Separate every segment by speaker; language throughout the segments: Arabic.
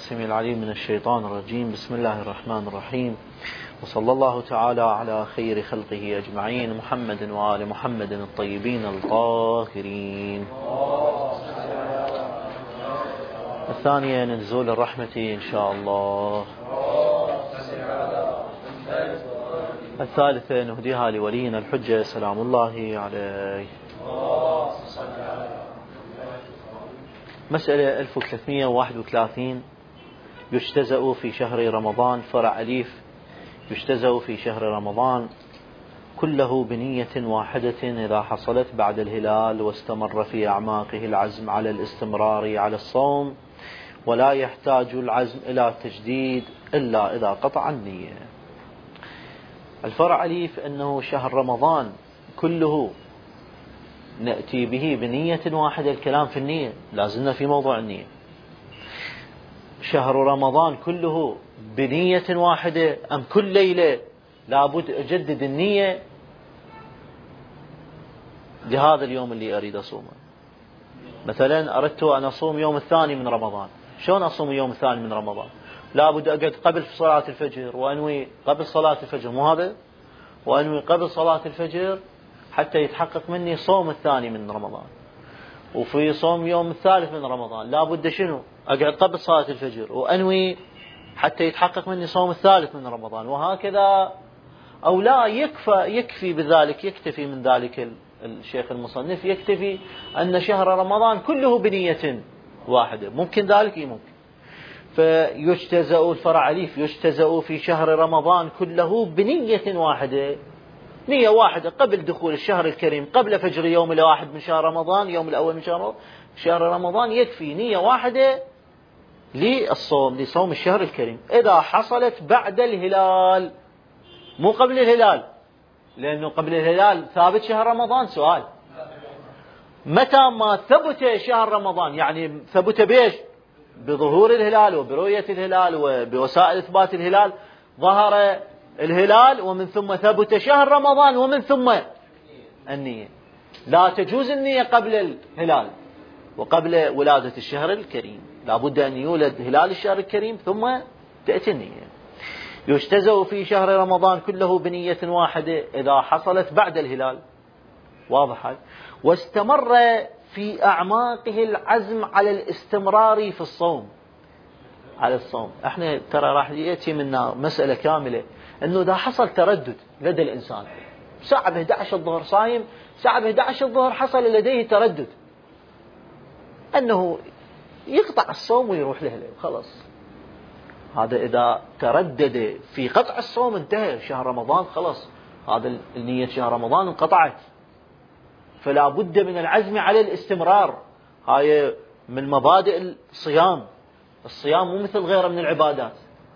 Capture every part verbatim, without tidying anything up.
Speaker 1: السميع العليم من الشيطان الرجيم. بسم الله الرحمن الرحيم، وصلى الله تعالى على خير خلقه أجمعين، محمد وآل محمد الطيبين الطاهرين. الثانية نزول الرحمة إن شاء الله. الثالثة نهديها لولينا الحجة سلام الله عليه. مسألة ألف وثلاثمئة وواحد وثلاثين. يجتزأ في شهر رمضان، فرع أليف، يجتزأ في شهر رمضان كله بنية واحدة إذا حصلت بعد الهلال واستمر في أعماقه العزم على الاستمرار على الصوم، ولا يحتاج العزم إلى تجديد إلا إذا قطع النية. الفرع أليف أنه شهر رمضان كله نأتي به بنية واحدة. الكلام في النية، لازلنا في موضوع النية. شهر رمضان كله بنية واحدة أم كل ليلة لابد أجدد النية لهذا اليوم اللي أريد أصومه؟ مثلا أردت أن أصوم يوم الثاني من رمضان، شلون أصوم يوم الثاني من رمضان؟ لابد أقعد قبل صلاة الفجر وأنوي قبل صلاة الفجر، مو هذا؟ وأنوي قبل صلاة الفجر حتى يتحقق مني صوم الثاني من رمضان. وفي صوم يوم الثالث من رمضان لابد شنو؟ أقعد قبل صلاة الفجر وأنوي حتى يتحقق مني صوم الثالث من رمضان، وهكذا. أو لا يكفى يكفي بذلك، يكتفي من ذلك الشيخ المصنف، يكتفي أن شهر رمضان كله بنية واحدة. ممكن ذلك؟ ممكن. فيجتزأ الفرع أليف، يجتزأ في شهر رمضان كله بنية واحدة، نية واحدة قبل دخول الشهر الكريم، قبل فجر يوم الواحد من شهر رمضان، يوم الأول من شهر شهر رمضان، يكفي نية واحدة للصوم، لصوم الشهر الكريم. إذا حصلت بعد الهلال، مو قبل الهلال، لأنه قبل الهلال ثابت شهر رمضان. سؤال: متى ما ثبت شهر رمضان، يعني ثبت بيش؟ بظهور الهلال وبرؤية الهلال وبوسائل إثبات الهلال. ظهر الهلال ومن ثم ثبت شهر رمضان ومن ثم النية. لا تجوز النية قبل الهلال وقبل ولادة الشهر الكريم، لا بد أن يولد هلال الشهر الكريم ثم تأتي النية. يجتزأ في شهر رمضان كله بنية واحدة إذا حصلت بعد الهلال، واضح هذا، واستمر في أعماقه العزم على الاستمرار في الصوم، على الصوم. احنا ترى راح يأتي منا مسألة كاملة أنه إذا حصل تردد لدى الإنسان، ساعة بإحدى عشر الظهر صايم، ساعة بإحدى عشر الظهر حصل لديه تردد، أنه يقطع الصوم ويروح له خلاص. هذا إذا تردد في قطع الصوم انتهى شهر رمضان، خلاص هذا النية شهر رمضان انقطعت. فلا بد من العزم على الاستمرار. هاي من مبادئ الصيام. الصيام مو مثل غيره من العبادات.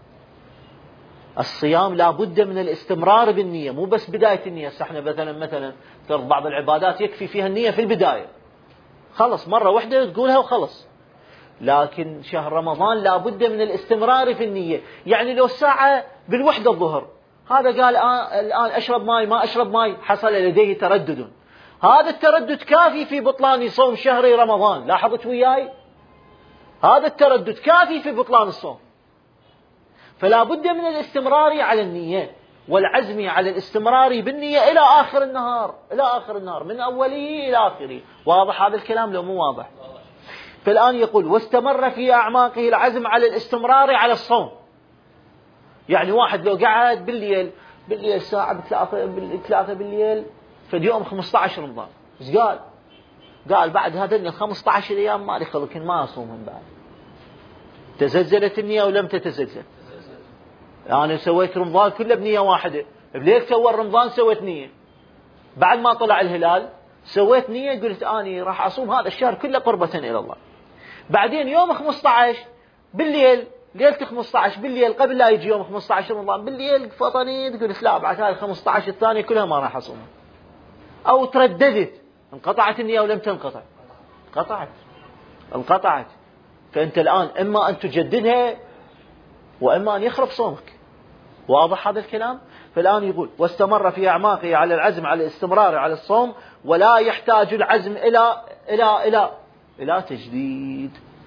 Speaker 1: الصيام لا بد من الاستمرار بالنية، مو بس بداية النية. احنا مثلا مثلا ترى بعض العبادات يكفي فيها النية في البداية، خلص مرة واحدة تقولها وخلص. لكن شهر رمضان لا بد من الاستمرار في النية. يعني لو الساعة بالوحدة الظهر هذا قال آه الآن أشرب ماي ما أشرب ماي، حصل لديه تردد، هذا التردد كافي في بطلان صوم شهر رمضان. لاحظت وياي؟ هذا التردد كافي في بطلان الصوم. فلا بد من الاستمرار على النية والعزم على الاستمرار بالنية إلى آخر النهار، إلى آخر النهار من أوله إلى آخره. واضح هذا الكلام لو مو واضح؟ فالآن يقول: واستمر في أعماقه العزم على الاستمرار على الصوم. يعني واحد لو قعد بالليل بالليل الساعة بثلاثة بالثلاثة بالليل في اليوم خمسة عشر رمضان، ايش قال؟ قال بعد هذين الخمسة عشر أيام ما لي خلق ما أصومهم بعد. تزلزلت النية ولم تتزلزل؟ أنا يعني سويت رمضان كله بنية واحدة، بليل أول رمضان سويت نية، بعد ما طلع الهلال سويت نية، قلت أني راح أصوم هذا الشهر كله قربة إلى الله. بعدين يوم خمسة عشر بالليل، ليلة خمسة عشر بالليل قبل لا يجي يوم خمسة عشر رمضان بالليل فطنيت، قلت لا بعد هاي خمسة عشر الثانية كلها ما راح أصومها. أو ترددت، انقطعت النية ولم تنقطع؟ انقطعت، انقطعت. فأنت الآن إما أن تجددها وإما أن يخرب صومك. واضح هذا الكلام؟ فالآن يقول: واستمر في أعماقه على العزم على الاستمرار على الصوم، ولا يحتاج العزم إلى إلى إلى إلى تجديد.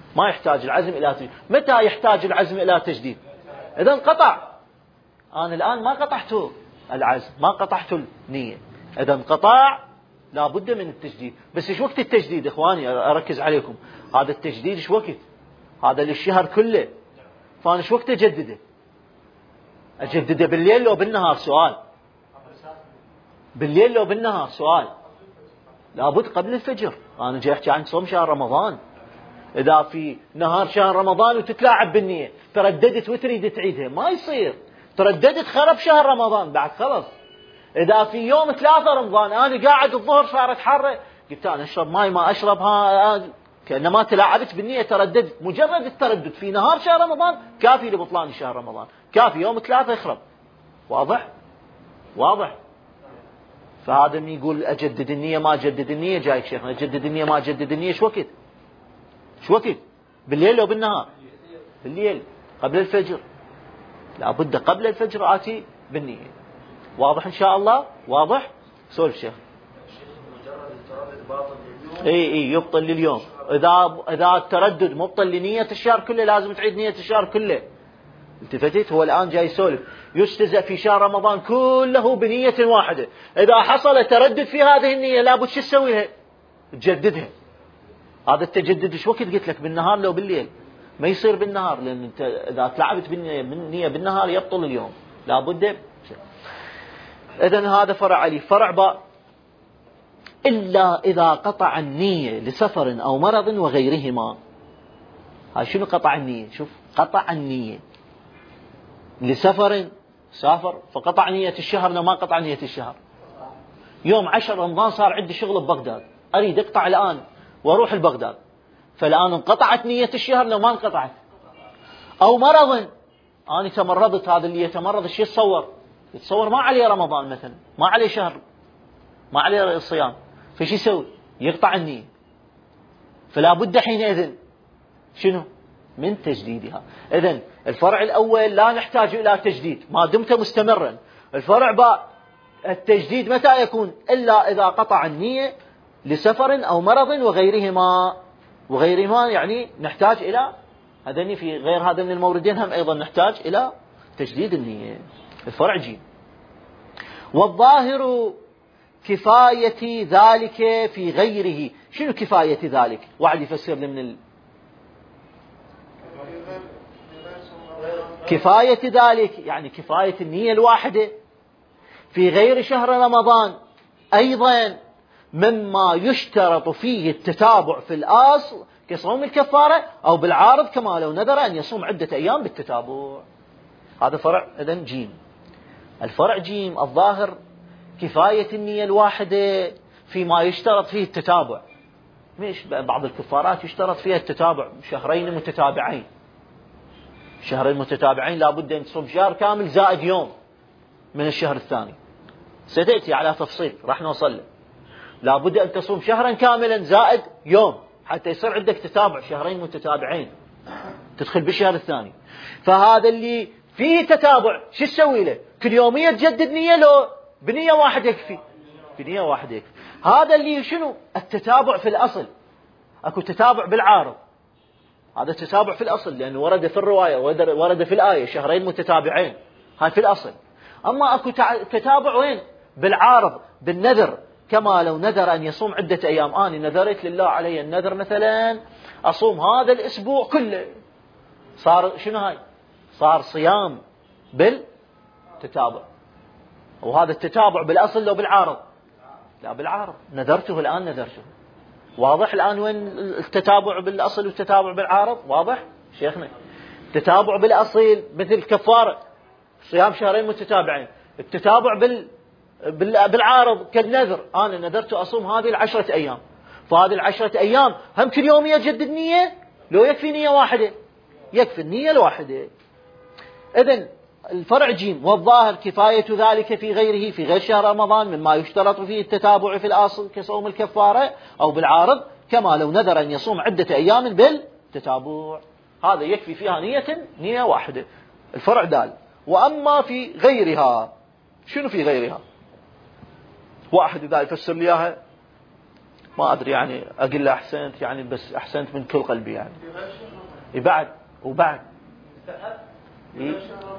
Speaker 1: ما يحتاج العزم إلى تجديد. متى يحتاج العزم إلى تجديد؟ إذا انقطع. أنا الآن ما قطعت العزم، ما قطعت النية، إذا انقطع لا بد من التجديد. بس إيش وقت التجديد إخواني؟ أركز عليكم، هذا التجديد إيش وقت؟ هذا للشهر كله، فأنا إيش وقت أجدده؟ أجدده بالليل لو بالنهار؟ سؤال. بالليل لو بالنهار؟ سؤال. لابد قبل الفجر. أنا جاي أحكي عن صوم شهر رمضان. إذا في نهار شهر رمضان وتتلاعب بالنية، ترددت وتريد تعيدها، ما يصير. ترددت خرب شهر رمضان بعد خلص. إذا في يوم ثلاثة رمضان أنا قاعد الظهر صارت حارة، قلت أنا أشرب ماي ما أشربها، كأنما تلاعبت بالنية، ترددت. مجرد التردد في نهار شهر رمضان كافي لبطلان شهر رمضان، كافي. يوم ثلاثة يخرب. واضح؟ واضح. فهذا من يقول أجدد النية ما أجدد النية، جايك شيخنا أجدد النية ما أجدد النية، شو وقت؟ شو وقت؟ بالليل لو بالنهار؟ بالليل قبل الفجر. لا بد قبل الفجر آتي بالنية. واضح إن شاء الله؟ واضح؟ سولف شيخ. اي اي يبطل لليوم. اذا اذا التردد مبطل لنية الشهر كله لازم تعيد نية الشهر كله. التفتت؟ هو الآن جاي يسولف. يجتزأ في شهر رمضان كله بنية واحدة. إذا حصل تردد في هذه النية لابد شو تسويها؟ تجددها. هذا التجدد ايش وقت قلت لك؟ بالنهار لو بالليل؟ ما يصير بالنهار، لأن انت إذا تلعبت بالنية بالنهار يبطل اليوم، لابد. إذن هذا فرع علي. فرع باء: إلا إذا قطع النية لسفر أو مرض وغيرهما. هاي شنو قطع النية؟ شوف، قطع النية لسفر، سافر فقطع نية الشهر. لو ما قطع نية الشهر، يوم عشر رمضان صار عندي شغل ببغداد، أريد أقطع الآن وأروح لبغداد، فالآن انقطعت نية الشهر لو ما انقطعت. أو مرض، أنا تمرضت، هذا اللي يتمرض ايش يتصور؟ يتصور ما عليه رمضان مثلا، ما عليه شهر، ما عليه الصيام، فايش يسوي؟ يقطع النية. فلا بد حينئذ شنو؟ من تجديدها. إذن الفرع الأول لا نحتاج إلى تجديد ما دمت مستمرا. الفرع باء: التجديد متى يكون؟ إلا إذا قطع النية لسفر أو مرض وغيرهما. وغيرهما يعني نحتاج إلى هذين، في غير هذا من الموردين هم أيضا نحتاج إلى تجديد النية. الفرع جيم. والظاهر كفاية ذلك في غيره. شنو كفاية ذلك؟ واحد يفسر لي من ال... كفاية ذلك يعني كفاية النية الواحدة في غير شهر رمضان أيضا مما يشترط فيه التتابع في الأصل كصوم الكفارة، أو بالعارض كما لو نذر أن يصوم عدة أيام بالتتابع. هذا فرع إذن جيم. الفرع جيم: الظاهر كفاية النية الواحدة فيما يشترط فيه التتابع. مش بعض الكفارات يشترط فيها التتابع، شهرين متتابعين. شهرين متتابعين لابد أن تصوم شهر كامل زائد يوم من الشهر الثاني، ستأتي على تفصيل راح نوصل له. لابد أن تصوم شهرا كاملا زائد يوم حتى يصير عندك تتابع، شهرين متتابعين تدخل بالشهر الثاني. فهذا اللي فيه تتابع شو تسوي له؟ كل يومية تجدد نية؟ لو بنية واحدة يكفي، بنية واحدة يكفي. هذا اللي شنو؟ التتابع في الأصل. أكو تتابع بالعارض، هذا التتابع في الأصل لأنه ورد في الرواية ورد في الآية شهرين متتابعين، هاي في الأصل. أما أكو تتابع وين؟ بالعارض، بالنذر. كما لو نذر أن يصوم عدة أيام. أنا نذرت لله علي النذر مثلا أصوم هذا الأسبوع كله، صار شنو هاي؟ صار صيام بالتتابع. وهذا التتابع بالأصل لو بالعارض؟ لا بالعارض، نذرته الآن نذرته. واضح الآن وين التتابع بالأصل والتتابع بالعارض؟ واضح شيخنا؟ التتابع بالأصيل مثل الكفارة، صيام شهرين متتابعين. التتابع بال بالعارض كالنذر، أنا نذرت أصوم هذه العشرة أيام، فهذه العشرة أيام هم كل يوم يجدد نية؟ لو يكفي نية واحدة؟ يكفي النية الواحدة. إذن الفرع جيم: والظاهر كفاية ذلك في غيره في غير شهر رمضان مما يشترط فيه التتابع في الأصل كصوم الكفارة، أو بالعارض كما لو نذر أن يصوم عدة أيام بالتتابع. هذا يكفي فيها نية نية واحدة. الفرع دال. وأما في غيرها، شنو في غيرها؟ واحد إذا يفسر لي إياها ما أدري يعني أقول له أحسنت يعني، بس أحسنت من كل قلبي يعني. بعد وبعد إيه؟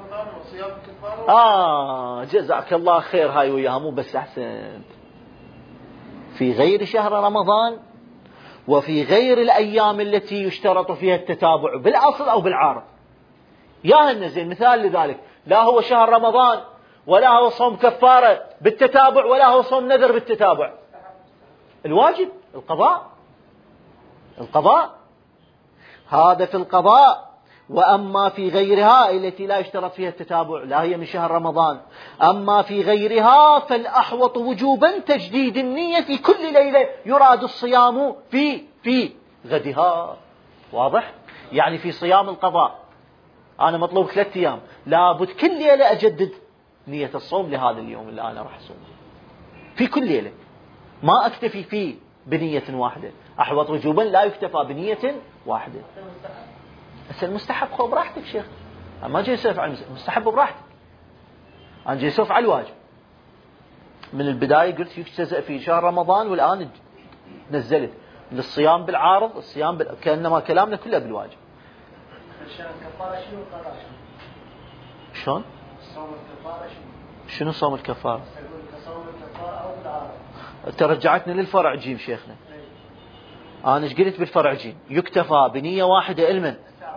Speaker 1: آه جزاك الله خير، هاي وياها مو بس أحسنت، في غير شهر رمضان وفي غير الأيام التي يشترط فيها التتابع بالأصل أو بالعارض. يا النزل مثال لذلك، لا هو شهر رمضان ولا هو صوم كفارة بالتتابع ولا هو صوم نذر بالتتابع. الواجب القضاء، القضاء هذا في القضاء. وأما في غيرها التي لا يشترط فيها التتابع، لا هي من شهر رمضان، أما في غيرها فالأحوط وجوبا تجديد النية في كل ليلة يراد الصيام في في غدها. واضح؟ يعني في صيام القضاء أنا مطلوب ثلاثة أيام، لابد كل ليلة أجدد نية الصوم لهذا اليوم اللي أنا راح أصوم في كل ليلة، ما أكتفي فيه بنية واحدة. أحوط وجوبا لا يكتفى بنية واحدة. بس المستحب خو براحتك شيخ، أنا ما جاي أسولف على المستحب براحتك، أنا جاي أسولف على الواجب. من البداية قلت يجتزأ في شهر رمضان، والآن نزلت للصيام بالعارض، الصيام بال... كأنما كلامنا كله بالواجب. شلون؟ شنو صوم الكفارة؟ أنت رجعتني للفرع جيم شيخنا. أنا إيش قلت بالفرع جيم؟ يكتفى بنية واحدة علما.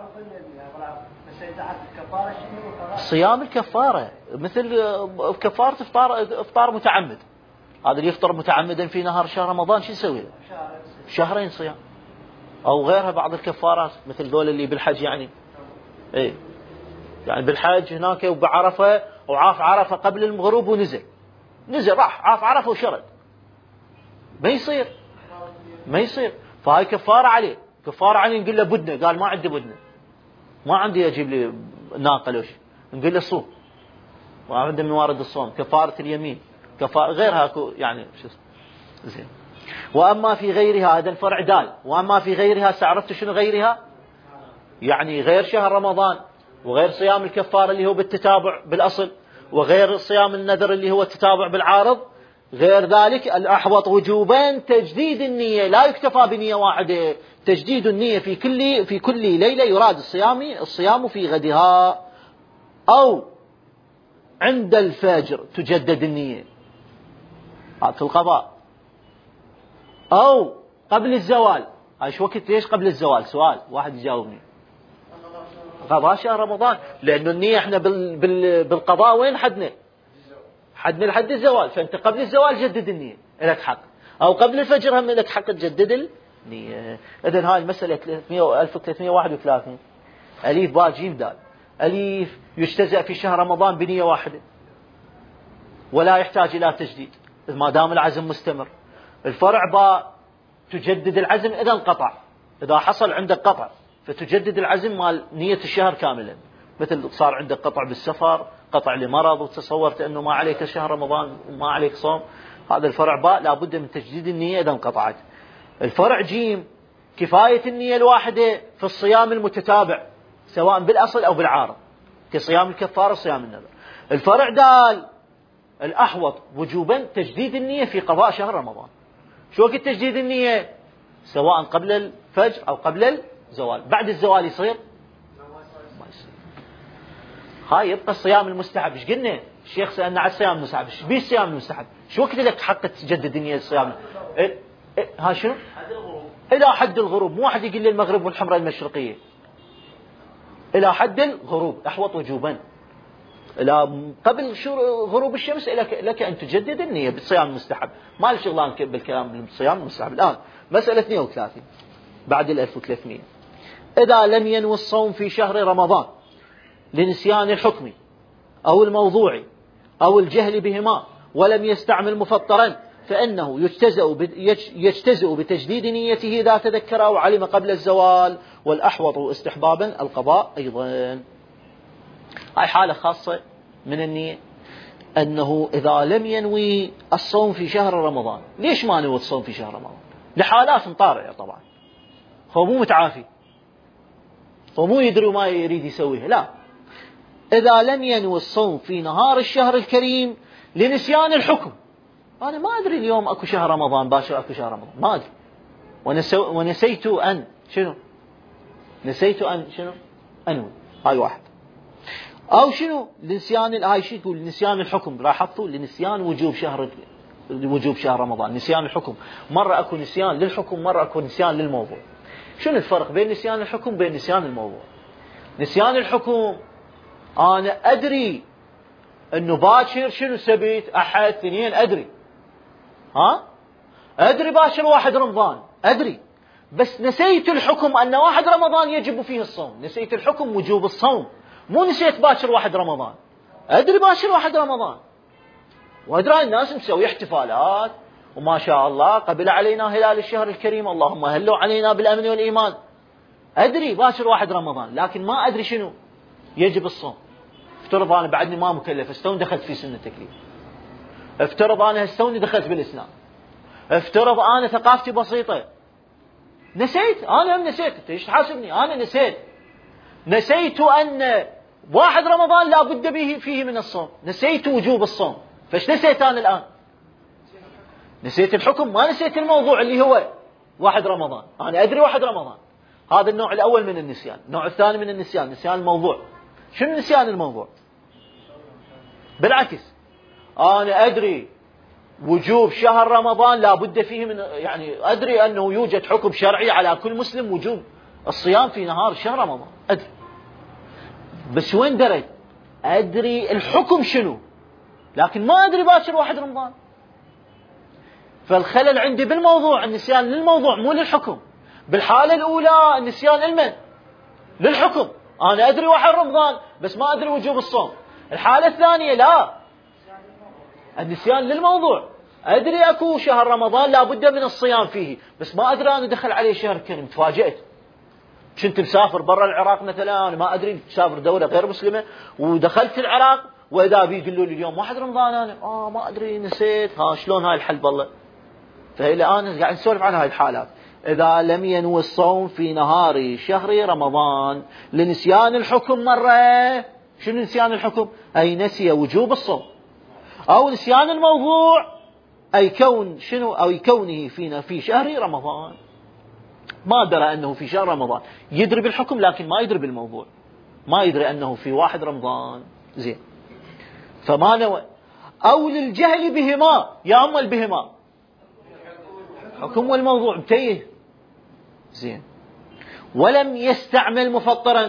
Speaker 1: صيام الكفارة مثل كفارة افطار افطار متعمد، هذا اللي يفطر متعمدا في نهار شهر رمضان شو يسوي له؟ شهرين صيام. أو غيرها بعض الكفارات مثل ذول اللي بالحج يعني إيه، يعني بالحج هناك وبعرفة وعاف عرفة قبل الغروب ونزل نزل راح عاف عرفة وشرد، ما يصير ما يصير. فهاي كفارة عليه، كفارة عليه. نقول له بدنه، قال ما عندي بدنه، ما عندي أجيب لي ناقة لوش، نقول له صوم، ما عنده من وارد الصوم، كفارة اليمين، كفارة غيرها يعني شو زين. وأما في غيرها هذا الفرع دال، وأما في غيرها سعرفت شنو غيرها؟ يعني غير شهر رمضان وغير صيام الكفارة اللي هو بالتتابع بالأصل وغير صيام النذر اللي هو التتابع بالعارض، غير ذلك الأحوط وجوبا تجديد النية، لا يكتفى بنية واحدة، تجديد النية في كل في كل ليلة يراد الصيام الصيام في غدها، أو عند الفجر تجدد النية في القضاء، أو قبل الزوال. هاي شو وقت ليش قبل الزوال؟ سؤال واحد يجاوبني. قضاء شهر رمضان، لأنه النية احنا بال بال بالقضاء وين حدنا؟ حدنا لحد الزوال، فأنت قبل الزوال جدد النية لك حق، أو قبل الفجر هم لك حق تجدد النية. إذن هاي المسألة ألف وثلاثمئة وواحد وثلاثين. أليف باء جيم دال. أليف يجتزأ في شهر رمضان بنية واحدة ولا يحتاج إلى تجديد ما دام العزم مستمر. الفرع باء تجدد العزم إذا انقطع، إذا حصل عندك قطع فتجدد العزم مال نية الشهر كاملا، مثل صار عندك قطع بالسفر، قطع لمرض وتصورت أنه ما عليك شهر رمضان وما عليك صوم، هذا الفرع باء لابد من تجديد النية إذا انقطعت. الفرع جيم كفاية النية الواحدة في الصيام المتتابع سواء بالأصل أو بالعارض كصيام الكفارة وصيام النذر. الفرع دال الأحوط وجوبا تجديد النية في قضاء شهر رمضان. شو وقت تجديد النية؟ سواء قبل الفجر أو قبل الزوال. بعد الزوال يصير؟ ما يصير. هاي يبقى الصيام المستحب. ايش قلنا؟ الشيخ سألنا على الصيام المستحب، ايش بيه الصيام المستحب؟ شو وقت لك حق تجدد النية الصيام؟ إيه إيه ها شنو؟ إلى حد الغروب. مو واحد يقول لي المغرب والحمراء المشرقية، إلى حد الغروب أحوط وجوبا. لا قبل غروب الشمس لك, لك أن تجدد النية بالصيام المستحب، ما له شغلان بالكلام بالصيام المستحب. الآن مسألة اثنين وثلاثين بعد الألف وثلاثمئة. إذا لم ينوي الصوم في شهر رمضان لنسيان الحكم أو الموضوع أو الجهل بهما ولم يستعمل مفطرا فإنه يجتزئ يجتزئ بتجديد نيته إذا تذكر أو علم قبل الزوال، والأحوط استحبابا القضاء أيضا. هاي حالة خاصة من النية، أنه إذا لم ينوي الصوم في شهر رمضان. ليش ما نوي الصوم في شهر رمضان؟ لحالات طارئة طبعا، هو مو متعافي، هو مو يدري ما يريد يسويه، لا. إذا لم ينوي الصوم في نهار الشهر الكريم لنسيان الحكم أنا ما أدري اليوم أكو شهر رمضان باشر أكو شهر رمضان ما أدري ونسو ونسيت أن شنو نسيت أن شنو أنوي هاي واحد أو شنو لنسيان هاي شيء يقول نسيان الحكم لاحظتوا لنسيان وجوب شهر وجوب شهر رمضان نسيان الحكم مرة أكو نسيان للحكم مرة أكو نسيان للموضوع شنو الفرق بين نسيان الحكم وبين نسيان الموضوع نسيان الحكم أنا أدري أنه باكر شنو سبيت أحد اثنين أدري ها أدري باكر واحد رمضان أدري بس نسيت الحكم أن واحد رمضان يجب فيه الصوم نسيت الحكم وجوب الصوم مو نسيت باكر واحد رمضان أدري باكر واحد رمضان وأدري الناس مسوي احتفالات وما شاء الله قبل علينا هلال الشهر الكريم اللهم هلوا علينا بالأمن والإيمان أدري باكر واحد رمضان لكن ما أدري شنو يجب الصوم افترض أنا بعدني ما مكلف استوني دخلت في سن التكليف افترض أنا استوني دخلت بالإسلام افترض أنا ثقافتي بسيطة نسيت أنا هم نسيت ايش تحاسبني أنا نسيت نسيت أن واحد رمضان لا بد به فيه من الصوم نسيت وجوب الصوم فايش نسيت أنا الآن نسيت الحكم ما نسيت الموضوع اللي هو واحد رمضان أنا أدري واحد رمضان هذا النوع الأول من النسيان النوع الثاني من النسيان نسيان الموضوع شنو نسيان الموضوع بالعكس أنا أدري وجوب شهر رمضان لا بد فيه من يعني أدري أنه يوجد حكم شرعي على كل مسلم وجوب الصيام في نهار شهر رمضان أدري بس وين دريت أدري الحكم شنو لكن ما أدري باكر واحد رمضان فالخلل عندي بالموضوع النسيان للموضوع مو للحكم بالحالة الأولى النسيان للمن للحكم أنا أدري واحد رمضان بس ما أدري وجوب الصوم الحالة الثانية لا النسيان للموضوع أدري أكو شهر رمضان لا بد من الصيام فيه بس ما أدري أنا دخل عليه شهر كريم تفاجأت كنت مسافر برا العراق مثلا أنا ما أدري مسافر دولة غير مسلمة ودخلت العراق وإذا بيقولوا لي اليوم واحد رمضان أنا آه ما أدري نسيت ها شلون هاي الحل بالله فإلى أنا قاعد نسولف عن هاي الحالات إذا لم ينوي الصوم في نهار شهر رمضان لنسيان الحكم مرة شنو نسيان الحكم أي نسي وجوب الصوم أو نسيان الموضوع أي كون شنو أو كونه فينا في شهر رمضان ما درى أنه في شهر رمضان يدري بالحكم لكن ما يدري بالموضوع ما يدري أنه في واحد رمضان زين فما نوى أو للجهل بهما يا أما البهما حكم والموضوع متيه زين ولم يستعمل مفطرا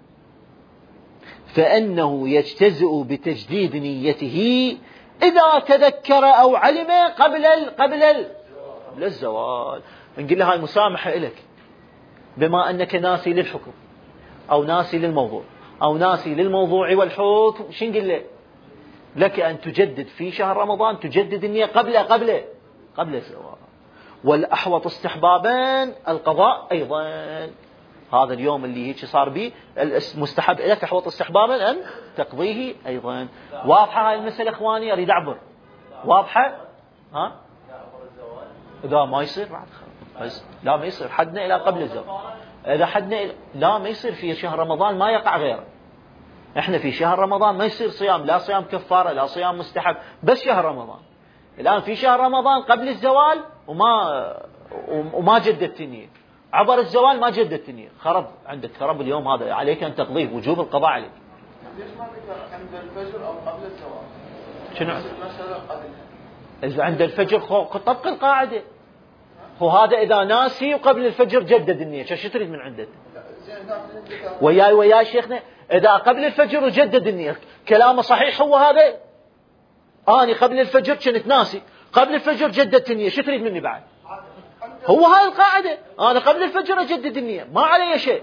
Speaker 1: فإنه يجتزئ بتجديد نيته إذا تذكر أو علم قبل ال قبل ال قبل الزوال نقول له هاي مسامحة إلك بما أنك ناسي للحكم أو ناسي للموضوع أو ناسي للموضوع والحكم شو نقول له لك أن تجدد في شهر رمضان تجدد النية قبل قبل قبل الزوال والأحوط استحبابا القضاء أيضا هذا اليوم اللي هيك صار به المستحب لك أحوط استحبابا أن تقضيه أيضا واضحة هاي المسألة إخواني أريد أعبر واضحة ها إذا ما يصير لا ما يصير حدنا إلى قبل الزوال إذا حدنا إلى... لا ما يصير في شهر رمضان ما يقع غيره إحنا في شهر رمضان ما يصير صيام لا صيام كفارة لا صيام مستحب بس شهر رمضان الآن في شهر رمضان قبل الزوال وما وما جددت النية عبر الزوال ما جددت النية خرب عندك خرب اليوم هذا عليك أن تقضيه وجوب القضاء عليك
Speaker 2: ليش ما ذكر عند الفجر أو قبل الزوال
Speaker 1: شنو إذا عند الفجر طبق القاعدة هو هذا إذا ناسي وقبل الفجر جدد النية شو تريد من عنده وياي وياي شيخنا إذا قبل الفجر وجدد النية كلامه صحيح هو هذا أنا قبل الفجر كنت ناسي قبل الفجر جددت النية شو تريد مني بعد هو هاي القاعدة أنا قبل الفجر أجدد النية ما علي شيء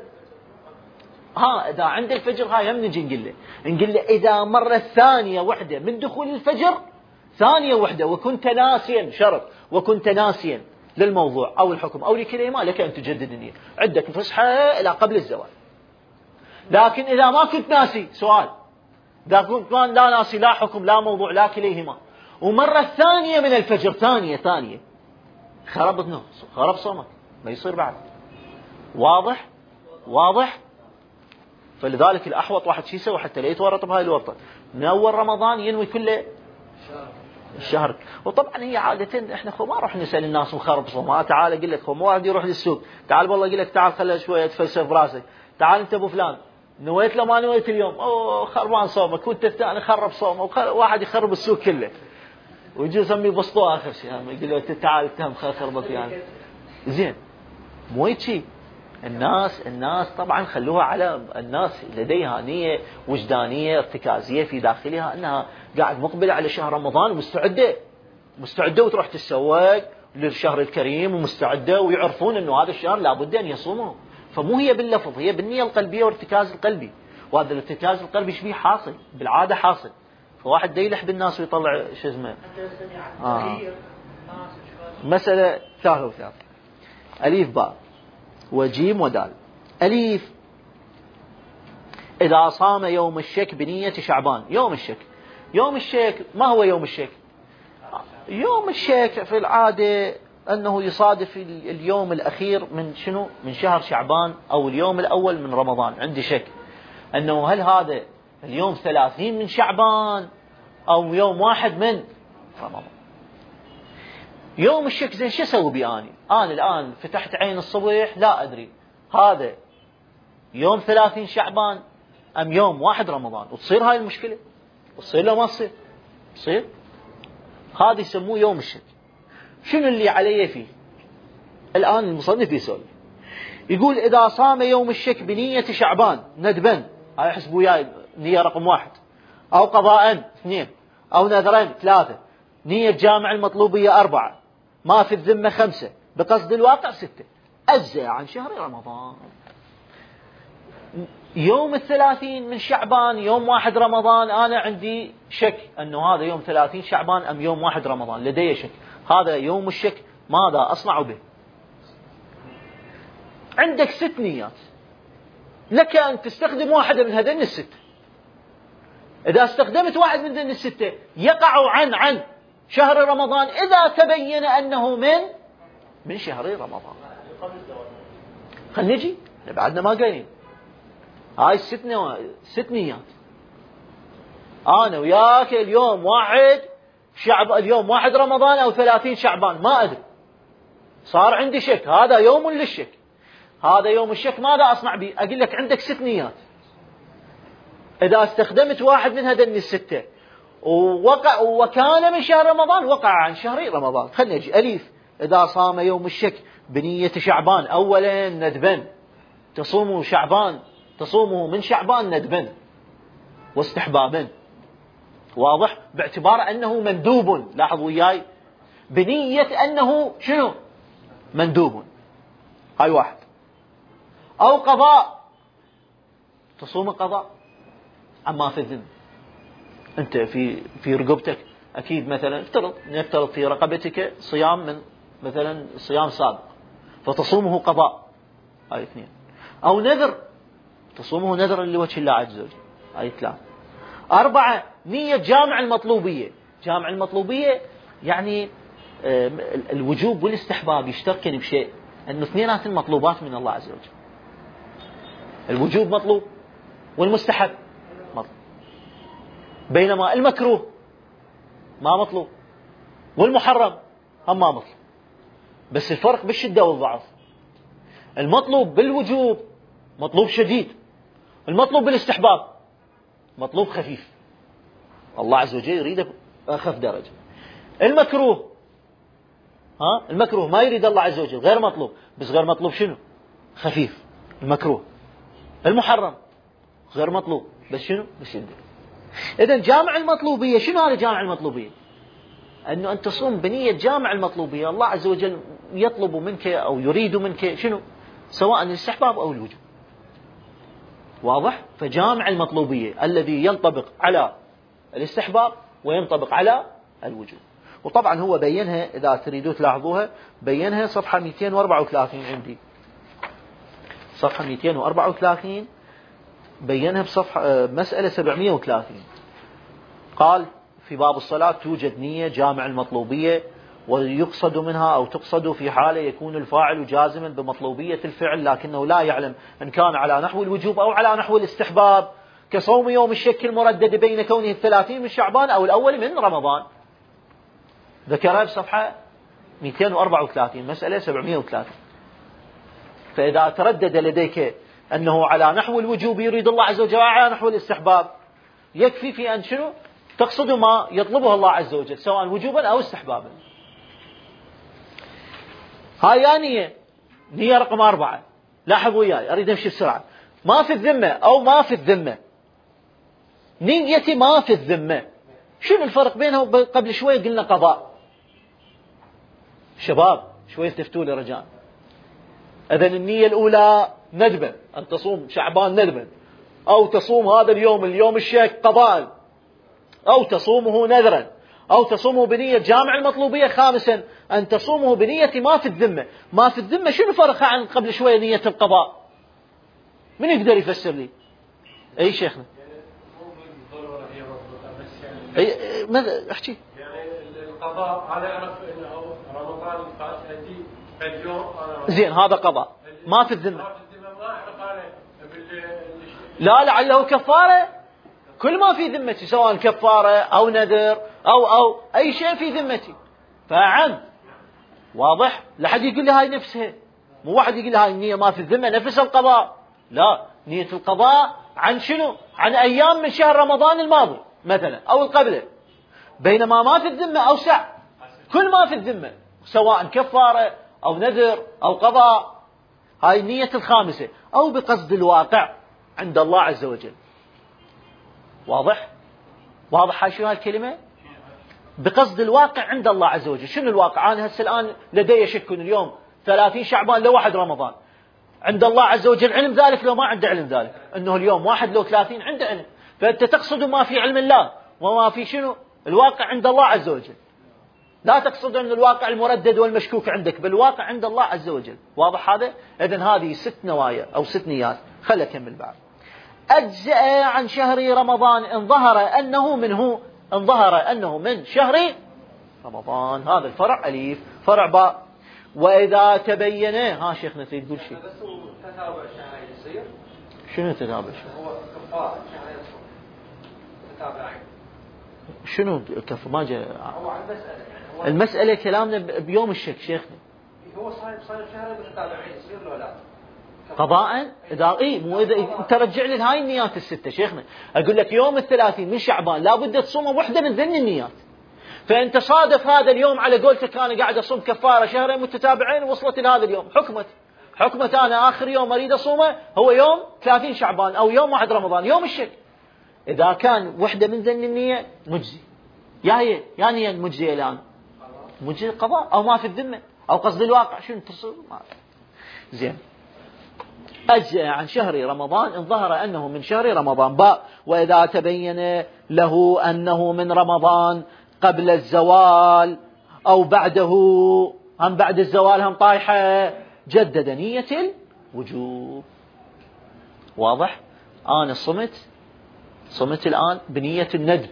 Speaker 1: ها إذا عند الفجر هاي هم نجي نقول له نقول له إذا مرة ثانية وحدة من دخول الفجر ثانية وحدة وكنت ناسيا شرط وكنت ناسيا للموضوع أو الحكم أو لكلمة لك أن تجدد النية عندك فسحة إلى قبل الزوال لكن إذا ما كنت ناسي سؤال إذا كنت لا ناسي لا حكم لا موضوع لا كليهما ومرة ثانية من الفجر ثانية ثانية خربت نوم خرب صومك ما يصير بعد واضح واضح فلذلك الأحوط واحد شي يسوي حتى لا يتورط بهاي الورطة من أول رمضان ينوي كله الشهر. وطبعا هي عادة احنا خو ما نروح نسأل الناس مخرب صوم، تعال اقول لك خو مو واحد يروح للسوق، تعال والله اقول لك تعال خلي شويه تفلسف براسك، تعال انت ابو فلان نويت له ما نويت اليوم، اوه خربان صومك، وانت الثاني خرب صومه، واحد يخرب السوق كله ويجي يسميه بسطوه اخر شيء، يقول له انت تعال اتهم خربك يعني. زين مو هيك. الناس الناس طبعا خلوها على الناس لديها نية وجدانية ارتكازية في داخلها انها قاعد مقبلة على شهر رمضان ومستعدة مستعدة وتروح تتسوق للشهر الكريم ومستعدة، ويعرفون انه هذا الشهر لابد ان يصومه. فمو هي باللفظ، هي بالنية القلبية وارتكاز القلبي، وهذا الارتكاز القلبي شبيه حاصل بالعادة حاصل. فواحد دا يلح بالناس ويطلع شو اسمه آه. مسألة ثلاثة وثلاثة أليف باء وجيم ودال. أليف إذا صام يوم الشك بنية شعبان. يوم الشك يوم الشك ما هو يوم الشك؟ يوم الشك في العادة أنه يصادف اليوم الأخير من شنو؟ من شهر شعبان أو اليوم الأول من رمضان. عندي شك أنه هل هذا اليوم ثلاثين من شعبان أو يوم واحد من رمضان. يوم الشك زين شو أسوي بي أنا؟ أنا الآن فتحت عين الصبح لا أدري هذا يوم ثلاثين شعبان أم يوم واحد رمضان، وتصير هاي المشكلة، وتصير لا ما تصير، تصير. هذا يسموه يوم الشك. شنو اللي عليه فيه؟ الآن المصنف يسولف يقول إذا صام يوم الشك بنية شعبان ندبا، هاي يحسبوا وياي نية رقم واحد، أو قضاء اثنين، أو نذرين ثلاثة، نية جامع المطلوبية أربعة، ما في الذمة خمسة، بقصد الواقع ستة، أجزاء عن شهر رمضان. يوم الثلاثين من شعبان يوم واحد رمضان أنا عندي شك أنه هذا يوم ثلاثين شعبان أم يوم واحد رمضان، لدي شك. هذا يوم الشك ماذا أصنع به؟ عندك ست نيات، لك أن تستخدم واحدة من هذين الست. إذا استخدمت واحد من هذين الستة يقع عن عن شهر رمضان إذا تبين أنه من من شهر رمضان. خلنا نجي بعدنا ما قايلين هاي الست ست نيات. أنا وياك اليوم واحد شعب اليوم واحد رمضان أو ثلاثين شعبان ما أدري، صار عندي شك، هذا يوم للشك، هذا يوم الشك ماذا أصنع به؟ أقول لك عندك ست نيات، إذا استخدمت واحد من هذين الستة ووقع وكان من شهر رمضان وقع عن شهر رمضان. خلنا نجي أليف إذا صام يوم الشك بنية شعبان. أولا ندبا، تصوموا شعبان تصوموا من شعبان ندبا واستحبابا، واضح؟ باعتبار أنه مندوب، لاحظوا وياي، بنية أنه شنو؟ مندوب. هاي واحد. أو قضاء، تصوم قضاء عما في الذمة. أنت في في رقبتك أكيد مثلا افترض نفترض في رقبتك صيام من مثلا صيام سابق فتصومه قضاء، هاي اثنين. أو نذر تصومه نذرا لوجه الله عز وجل، هاي ثلاثة. أربعة نية جامع المطلوبية. جامع المطلوبية يعني الوجوب والاستحباب يشتركن بشيء، أنه اثنينات المطلوبات من الله عز وجل. الوجوب مطلوب والمستحب مطلوب، بينما المكروه ما مطلوب والمحرم هم ما مطلوب. بس الفرق بالشدة والضعف، المطلوب بالوجوب مطلوب شديد، المطلوب بالاستحباب مطلوب خفيف، الله عز وجل يريده أخف درجة. المكروه ها المكروه ما يريد الله عز وجل، غير مطلوب، بس غير مطلوب شنو؟ خفيف المكروه. المحرم غير مطلوب بس شنو؟ بشدة. إذن جامع المطلوبية، شنو هذا جامع المطلوبية؟ أنه أن تصوم بنية جامع المطلوبية، الله عز وجل يطلب منك أو يريد منك شنو؟ سواء الاستحباب أو الوجوب، واضح؟ فجامع المطلوبية الذي ينطبق على الاستحباب وينطبق على الوجوب. وطبعا هو بينها، إذا تريدوا تلاحظوها، بينها صفحة مئتين وأربعة وثلاثين عندي، صفحة مئتين وأربعة وثلاثين بينها بصفحة مسألة سبعمئة وثلاثين. قال في باب الصلاة توجد نية جامع المطلوبية ويقصد منها أو تقصد في حالة يكون الفاعل جازما بمطلوبية الفعل لكنه لا يعلم إن كان على نحو الوجوب أو على نحو الاستحباب، كصوم يوم الشك المردد بين كونه الثلاثين من شعبان أو الأول من رمضان. ذكرها بصفحة مئتين وأربعة وثلاثين، مسألة سبعمئة وثلاثة. فإذا تردد لديك أنه على نحو الوجوب يريد الله عز وجل على نحو الاستحباب، يكفي في أن شنو تقصد ما يطلبه الله عز وجل سواء وجوبا أو استحبابا. هاي نية، نية رقم أربعة. لاحظوا وياي، أريد أمشي بسرعة. ما في الذمة أو ما في الذمة، نيتي ما في الذمة، شنو الفرق بينها؟ قبل شوي قلنا قضاء. شباب شوي تفتوا لي رجاء. إذن النية الأولى ندبا، أن تصوم شعبان ندبا، أو تصوم هذا اليوم اليوم الشك قضاء، أو تصومه نذرا، أو تصومه بنية جامع المطلوبية. خامسا أن تصومه بنية ما في الذمة. ما في الذمة شنو فرقها عن قبل شوية نية القضاء؟ من يقدر يفسر لي؟ أي شيخنا؟ أي ماذا أحكي؟
Speaker 3: يعني القضاء أنا أعرف إنه رمضان الفات عندي اليوم
Speaker 1: زين هذا قضاء ما في الذمة.
Speaker 3: ما في الذمة ما أعرف أنا
Speaker 1: لا لعله كفارة، كل ما في ذمتي سواء كفارة أو نذر أو أو أي شيء في ذمتي فعم واضح. لحد يقول لي هاي نفسها، مو واحد يقول لي هاي النية ما في الذمة نفس القضاء. لا، نية القضاء عن شنو؟ عن أيام من شهر رمضان الماضي مثلا أو القبله، بينما ما في الذمة أوسع، كل ما في الذمة سواء كفارة أو نذر أو قضاء. هاي النية الخامسة، أو بقصد الواقع عند الله عز وجل. واضح؟ واضح هاي شو هالكلمة؟ بقصد الواقع عند الله عز وجل. شنو الواقع؟ أنا هسه الآن لدي شك اليوم ثلاثين شعبان لو واحد رمضان، عند الله عز وجل علم ذلك لو ما عنده علم ذلك؟ أنه اليوم واحد لو ثلاثين عنده علم. فأنت تقصد ما في علم الله وما في شنو الواقع عند الله عز وجل، لا تقصد أن الواقع المردد والمشكوك عندك، بل الواقع عند الله عز وجل. واضح هذا؟ إذن هذه ست نوايا أو ست نيات. خلي أكمل بعد. أجزأ عن شهر رمضان إن ظهر أنه منه، إن ظهر أنه من شهر رمضان. هذا الفرع أليف. فرع باء. وإذا تبين، ها شيخنا تريد تقول شيء؟
Speaker 4: بس تتابع شهرين يصير.
Speaker 1: شنو تتابع؟
Speaker 4: هو كفارة شهرين يصوم تتابعين.
Speaker 1: شنو كف ما جاء؟
Speaker 4: هو عن مسألة يعني هو
Speaker 1: المسألة كلامنا بيوم الشك شيخنا.
Speaker 4: هو صاير صاير شهرين متتابعين يصير له لا؟
Speaker 1: قضاء إذا إيه مو إذا ترجع لي هاي النيات الستة شيخنا. أقول لك يوم الثلاثين من شعبان لا بد تصوم وحدة من ذن النيات. فأنت صادف هذا اليوم على قولتك أنا قاعد أصوم كفارة شهرين متتابعين ووصلت إلى هذا اليوم، حكمت حكمت أنا آخر يوم أريد أصومه هو يوم ثلاثين شعبان أو يوم واحد رمضان يوم الشك. إذا كان وحدة من ذن النية مجزي، يا هي يا نية مجزية الآن، مجزي القضاء أو ما في الذمة أو قصد الواقع شنو تصير. زين. أجزأ عن شهر رمضان إن ظهر أنه من شهر رمضان. باء. وإذا تبين له أنه من رمضان قبل الزوال أو بعده، هم بعد الزوال هم طايحة، جدد نية الوجوب. واضح؟ أنا صمت صمت الآن بنية الندب،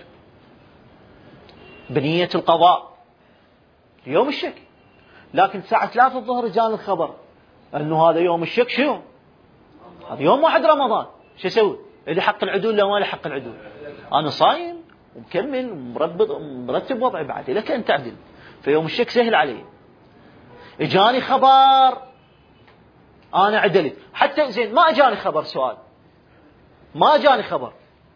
Speaker 1: بنية القضاء يوم الشك، لكن ساعة ثلاثة الظهر جاء الخبر أنه هذا يوم الشك. شنو هذا؟ يوم واحد رمضان. شو اسوي؟ اللي حق العدول لو ما له حق العدول، انا صايم ومكمل ومربط مرتب وضعي بعد لك ان تعدل. فيوم الشك سهل علي، اجاني خبر انا عدلت. حتى زين ما اجاني خبر، سؤال ما اجاني خبر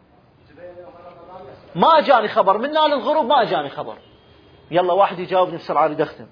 Speaker 1: ما اجاني خبر من نال الغروب، ما اجاني خبر. يلا واحد يجاوبني بسرعه اريد اختم.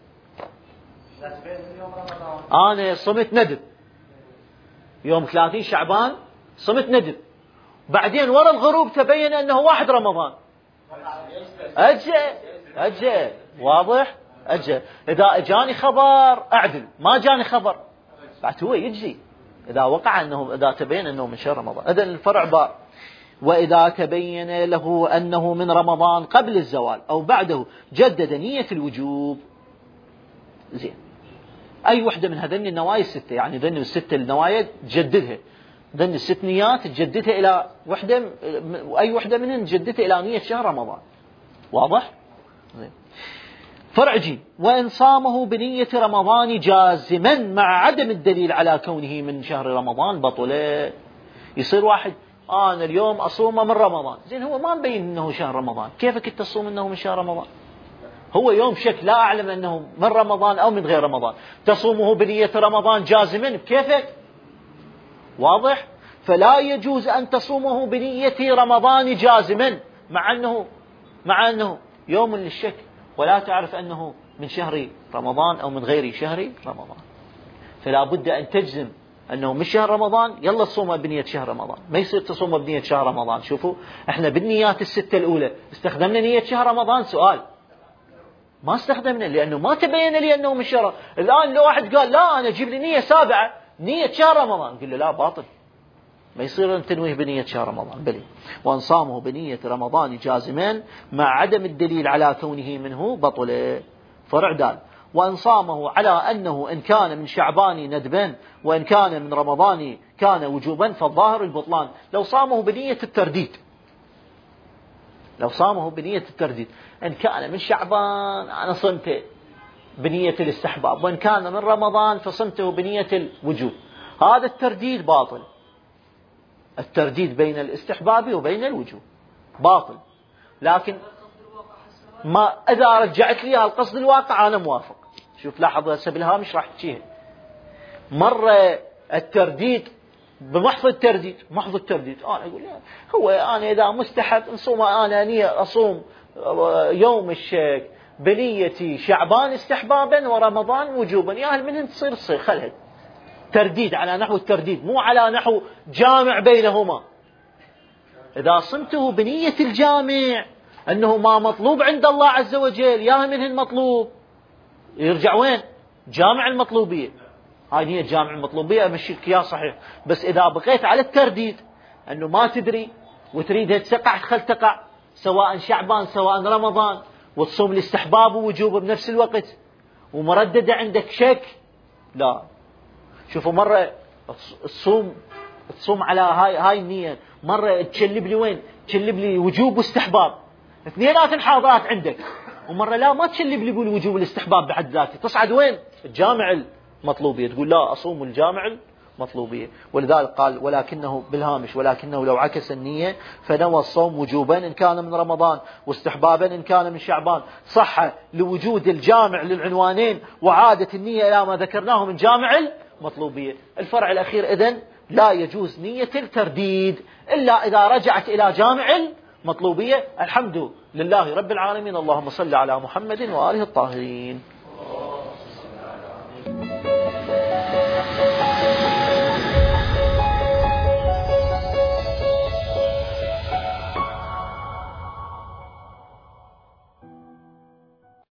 Speaker 1: انا صمت ندب يوم ثلاثين شعبان، صمت ندب، بعدين ورا الغروب تبين أنه واحد رمضان، أجزأ أجزأ. واضح؟ أجزأ. إذا أجاني خبر أعدل، ما جاني خبر بعد هو يجزي إذا وقع أنه، إذا تبين أنه من شهر رمضان. إذن الفرع باء. وإذا تبين له أنه من رمضان قبل الزوال أو بعده جدد نية الوجوب. زين. أي وحدة من هذين النوايا الستة، يعني ذن الستة النوايا تجددها، ذن الست نيات تجددها إلى وحدة، وأي وحدة منهن تجددها إلى نية شهر رمضان. واضح؟ زين. فرع جيم. وإن صامه بنية رمضان جازما مع عدم الدليل على كونه من شهر رمضان بطله. يصير واحد أنا اليوم أصوم من رمضان، زين هو ما مبين أنه شهر رمضان، كيف كنت تصوم أنه من شهر رمضان؟ هو يوم شك لا أعلم أنه من رمضان أو من غير رمضان، تصومه بنية رمضان جازما بكيفك، واضح؟ فلا يجوز أن تصومه بنية رمضان جازما مع أنه مع أنه يوم للشك ولا تعرف أنه من شهر رمضان أو من غير شهر رمضان. فلا بد أن تجزم أنه من شهر رمضان، يلا تصوم بنية شهر رمضان، ما يصير تصوم بنية شهر رمضان. شوفوا احنا بالنيات الستة الأولى استخدمنا نية شهر رمضان، سؤال ما استخدمنا لأنه ما تبين لي أنه من شهر. الآن لو واحد قال لا أنا أجيب لي نية سابعة نية شهر رمضان، قل له لا باطل، ما يصير أن تنويه بنية شهر رمضان. بلي وأن صامه بنية رمضان جازمان مع عدم الدليل على كونه منه بطل. فرع دال وأن صامه على أنه إن كان من شعبان ندبا وإن كان من رمضان كان وجوبا فالظاهر البطلان. لو صامه بنية الترديد لو صامه بنية الترديد إن كان من شعبان أنا صمته بنية الاستحباب، وإن كان من رمضان فصمته بنية الوجوب، هذا الترديد باطل. الترديد بين الاستحباب وبين الوجوب باطل. لكن ما إذا رجعت لي القصد الواقع أنا موافق. شوف لاحظ هسه بالهامش راح تشيه مرة الترديد بمحض الترديد محض الترديد أنا أقول هو أنا إذا مستحب نصوم أنا نية أصوم يوم الشك بنية شعبان استحبابا ورمضان وجوبا، يا هل من تصير تصير خلها ترديد على نحو الترديد مو على نحو جامع بينهما. إذا صمته بنية الجامع أنه ما مطلوب عند الله عز وجل يا منه المطلوب، يرجع وين؟ جامع المطلوبية. هاي هي جامع المطلوبية أمشيك يا صحيح. بس إذا بقيت على الترديد أنه ما تدري وتريدها تقع خل تقع سواء شعبان سواء رمضان، وتصوم الاستحباب ووجوب بنفس الوقت ومرددة عندك شك، لا. شوفوا مرة تصوم تصوم على هاي هاي النية، مرة تشلب لي وين؟ تشلب لي وجوب واستحباب، اثنينات حاضرات عندك، ومرة لا ما تشلب لي بالوجوب والاستحباب بحد ذاته، تصعد وين؟ الجامع المطلوبية، تقول لا أصوم الجامع المطلوبية. ولذلك قال ولكنه بالهامش ولكنه لو عكس النية فنوى الصوم وجوبا إن كان من رمضان واستحبابا إن كان من شعبان، صح لوجود الجامع للعنوانين وعادة النية إلى ما ذكرناه من جامع المطلوبية. الفرع الأخير إذن لا يجوز نية الترديد إلا إذا رجعت إلى جامع المطلوبية. الحمد لله رب العالمين، اللهم صل على محمد وآله الطاهرين.